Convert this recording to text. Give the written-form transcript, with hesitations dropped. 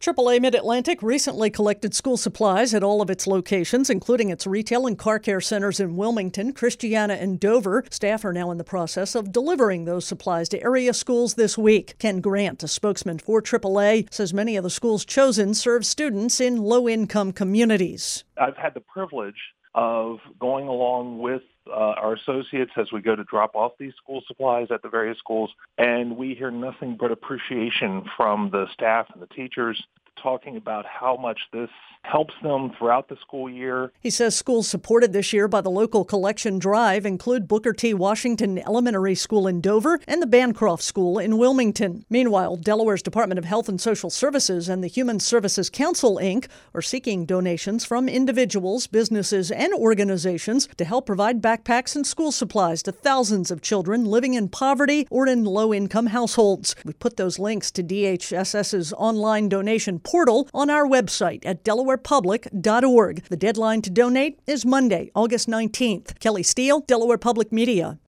AAA Mid-Atlantic recently collected school supplies at all of its locations, including its retail and car care centers in Wilmington, Christiana, and Dover. Staff are now in the process of delivering those supplies to area schools this week. Ken Grant, a spokesman for AAA, says many of the schools chosen serve students in low-income communities. I've had the privilege of going along with our associates as we go to drop off these school supplies at the various schools, and we hear nothing but appreciation from the staff and the teachers talking about how much this helps them throughout the school year. He says schools supported this year by the local collection drive include Booker T. Washington Elementary School in Dover and the Bancroft School in Wilmington. Meanwhile, Delaware's Department of Health and Social Services and the Human Services Council, Inc. are seeking donations from individuals, businesses, and organizations to help provide backpacks and school supplies to thousands of children living in poverty or in low-income households. We put those links to DHSS's online donation portal on our website at delawarepublic.org. The deadline to donate is Monday, August 19th. Kelly Steele, Delaware Public Media.